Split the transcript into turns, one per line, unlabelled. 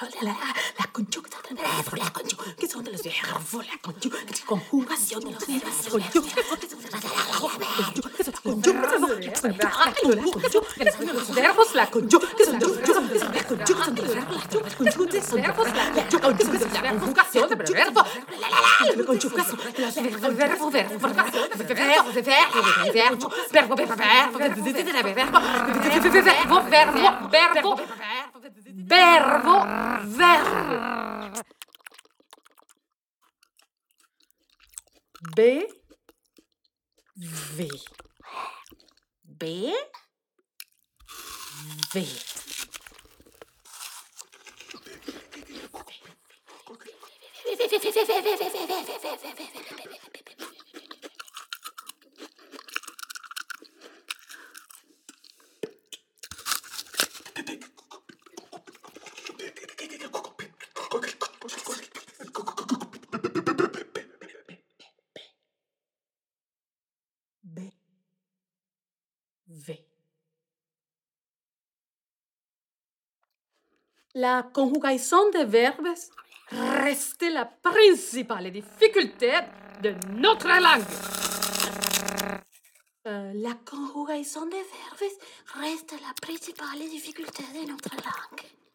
la conjugación del verbo, la conjugación de los verbos, la conjugación de los verbos, la conjugación de los B, V. B, V. B, V. La conjugaison des verbes reste la principale difficulté de notre langue. La conjugaison des verbes reste la principale difficulté de notre langue.